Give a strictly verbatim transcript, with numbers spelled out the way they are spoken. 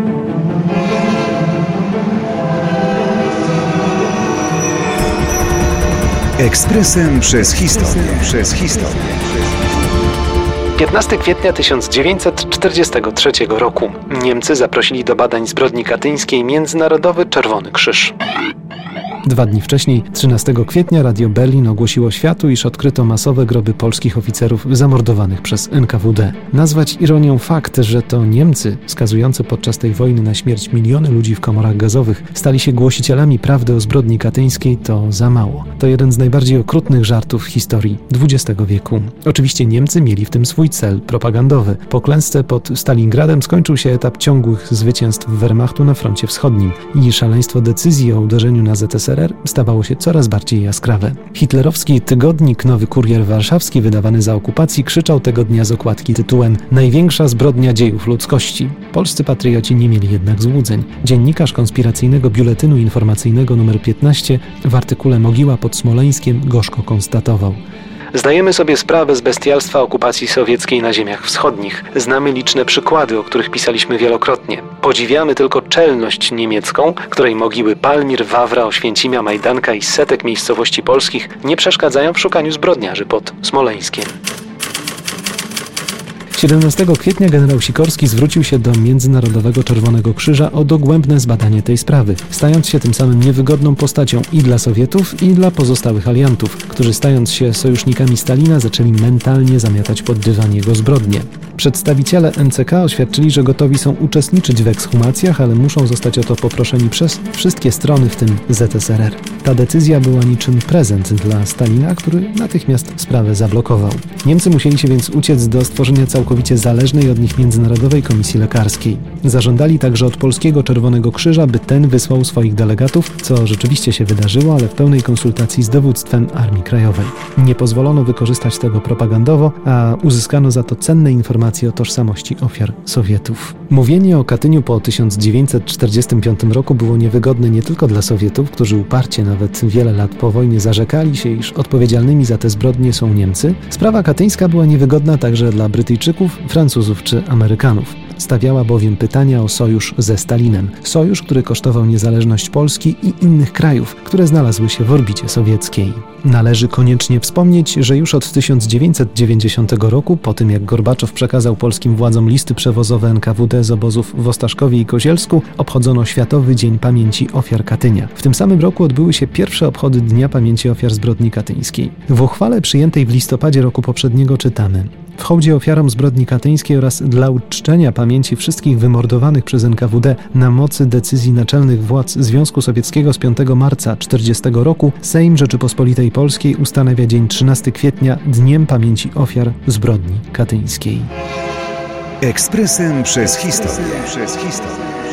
Ekspresem przez historię. Przez historię. piętnastego kwietnia tysiąc dziewięćset czterdziestego trzeciego roku Niemcy zaprosili do badań zbrodni katyńskiej Międzynarodowy Czerwony Krzyż. Dwa dni wcześniej, trzynastego kwietnia, Radio Berlin ogłosiło światu, iż odkryto masowe groby polskich oficerów zamordowanych przez N K W D. Nazwać ironią fakt, że to Niemcy, skazujący podczas tej wojny na śmierć miliony ludzi w komorach gazowych, stali się głosicielami prawdy o zbrodni katyńskiej, to za mało. To jeden z najbardziej okrutnych żartów w historii dwudziestego wieku. Oczywiście Niemcy mieli w tym swój cel propagandowy. Po klęsce pod Stalingradem skończył się etap ciągłych zwycięstw Wehrmachtu na froncie wschodnim i szaleństwo decyzji o uderzeniu na Z S R R stawało się coraz bardziej jaskrawe. Hitlerowski tygodnik Nowy Kurier Warszawski, wydawany za okupacji, krzyczał tego dnia z okładki tytułem „Największa zbrodnia dziejów ludzkości”. Polscy patrioci nie mieli jednak złudzeń. Dziennikarz konspiracyjnego biuletynu informacyjnego numer piętnaście w artykule „Mogiła pod Smoleńskiem” gorzko konstatował: Zdajemy sobie sprawę z bestialstwa okupacji sowieckiej na ziemiach wschodnich. Znamy liczne przykłady, o których pisaliśmy wielokrotnie. Podziwiamy tylko czelność niemiecką, której mogiły Palmir, Wawra, Oświęcimia, Majdanka i setek miejscowości polskich nie przeszkadzają w szukaniu zbrodniarzy pod Smoleńskiem. siedemnastego kwietnia generał Sikorski zwrócił się do Międzynarodowego Czerwonego Krzyża o dogłębne zbadanie tej sprawy, stając się tym samym niewygodną postacią i dla Sowietów, i dla pozostałych aliantów, którzy stając się sojusznikami Stalina zaczęli mentalnie zamiatać pod dywan jego zbrodnie. Przedstawiciele N C K oświadczyli, że gotowi są uczestniczyć w ekshumacjach, ale muszą zostać o to poproszeni przez wszystkie strony, w tym Z S R R. Ta decyzja była niczym prezent dla Stalina, który natychmiast sprawę zablokował. Niemcy musieli się więc uciec do stworzenia całkowicie zależnej od nich Międzynarodowej Komisji Lekarskiej. Zażądali także od Polskiego Czerwonego Krzyża, by ten wysłał swoich delegatów, co rzeczywiście się wydarzyło, ale w pełnej konsultacji z dowództwem Armii Krajowej. Nie pozwolono wykorzystać tego propagandowo, a uzyskano za to cenne informacje o tożsamości ofiar Sowietów. Mówienie o Katyniu po tysiąc dziewięćset czterdziestym piątym roku było niewygodne nie tylko dla Sowietów, którzy uparcie nawet wiele lat po wojnie zarzekali się, iż odpowiedzialnymi za te zbrodnie są Niemcy. Sprawa katyńska była niewygodna także dla Brytyjczyków, Francuzów czy Amerykanów. Stawiała bowiem pytania o sojusz ze Stalinem. Sojusz, który kosztował niezależność Polski i innych krajów, które znalazły się w orbicie sowieckiej. Należy koniecznie wspomnieć, że już od tysiąc dziewięćset dziewięćdziesiątego roku, po tym jak Gorbaczow przekazał polskim władzom listy przewozowe N K W D z obozów w Ostaszkowie i Kozielsku, obchodzono Światowy Dzień Pamięci Ofiar Katynia. W tym samym roku odbyły się pierwsze obchody Dnia Pamięci Ofiar Zbrodni Katyńskiej. W uchwale przyjętej w listopadzie roku poprzedniego czytamy: w hołdzie ofiarom zbrodni katyńskiej oraz dla uczczenia pamięci wszystkich wymordowanych przez N K W D na mocy decyzji naczelnych władz Związku Sowieckiego z piątego marca tysiąc dziewięćset czterdziestego roku Sejm Rzeczypospolitej Polskiej ustanawia dzień trzynastego kwietnia Dniem Pamięci Ofiar Zbrodni Katyńskiej. Ekspresem przez historię. Przez historię.